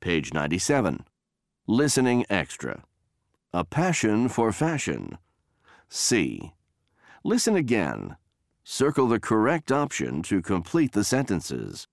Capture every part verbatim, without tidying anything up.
Page ninety-seven. Listening extra. A passion for fashion. C. Listen again. Circle the correct option to complete the sentences.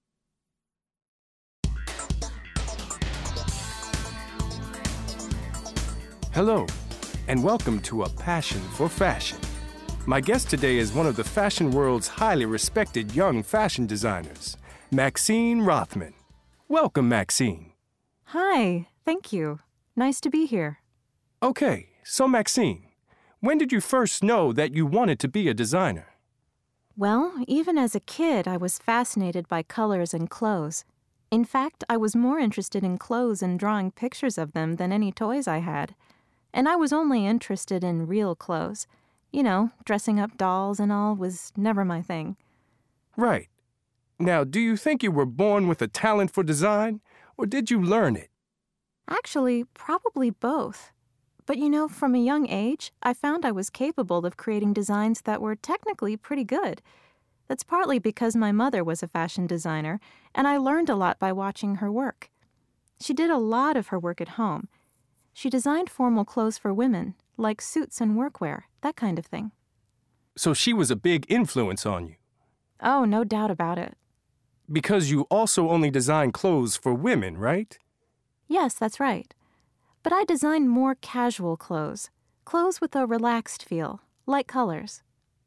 Hello, and welcome to A Passion for Fashion. My guest today is one of the fashion world's highly respected young fashion designers, Maxine Rothman. Welcome, Maxine. Hi, thank you. Nice to be here. Okay, so Maxine, when did you first know that you wanted to be a designer? Well, even as a kid, I was fascinated by colors and clothes. In fact, I was more interested in clothes and drawing pictures of them than any toys I had. And I was only interested in real clothes. You know, dressing up dolls and all was never my thing. Right. Now, do you think you were born with a talent for design, or did you learn it? Actually, probably both. But you know, from a young age, I found I was capable of creating designs that were technically pretty good. That's partly because my mother was a fashion designer, and I learned a lot by watching her work. She did a lot of her work at home. She designed formal clothes for women, like suits and workwear, that kind of thing. So she was a big influence on you? Oh, no doubt about it. Because you also only design clothes for women, right? Yes, that's right. But I designed more casual clothes, clothes with a relaxed feel, light colors.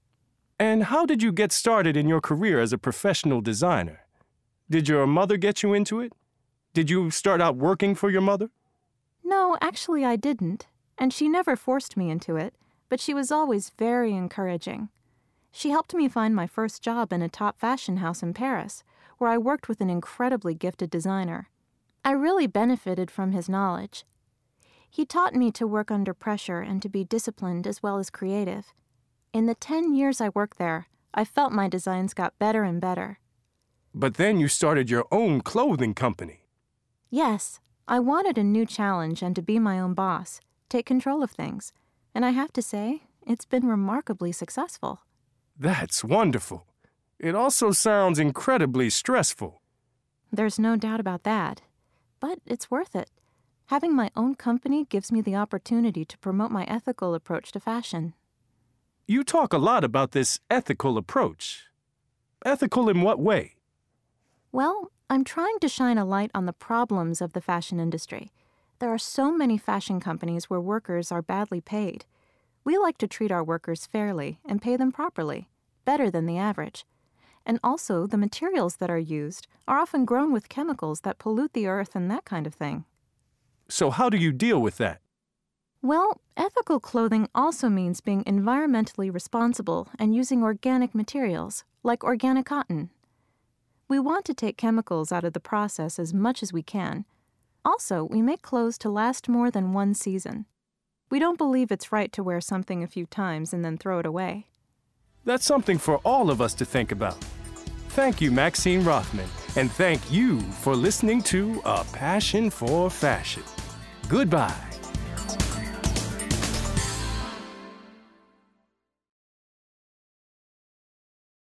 And how did you get started in your career as a professional designer? Did your mother get you into it? Did you start out working for your mother? No, actually I didn't, and she never forced me into it, but she was always very encouraging. She helped me find my first job in a top fashion house in Paris, where I worked with an incredibly gifted designer. I really benefited from his knowledge. He taught me to work under pressure and to be disciplined as well as creative. In the ten years I worked there, I felt my designs got better and better. But then you started your own clothing company. Yes, I wanted a new challenge and to be my own boss, take control of things. And I have to say, it's been remarkably successful. That's wonderful. It also sounds incredibly stressful. There's no doubt about that. But it's worth it. Having my own company gives me the opportunity to promote my ethical approach to fashion. You talk a lot about this ethical approach. Ethical in what way? Well, I'm trying to shine a light on the problems of the fashion industry. There are so many fashion companies where workers are badly paid. We like to treat our workers fairly and pay them properly, better than the average. And also, the materials that are used are often grown with chemicals that pollute the earth and that kind of thing. So how do you deal with that? Well, ethical clothing also means being environmentally responsible and using organic materials, like organic cotton. We want to take chemicals out of the process as much as we can. Also, we make clothes to last more than one season. We don't believe it's right to wear something a few times and then throw it away. That's something for all of us to think about. Thank you, Maxine Rothman, and thank you for listening to A Passion for Fashion. Goodbye.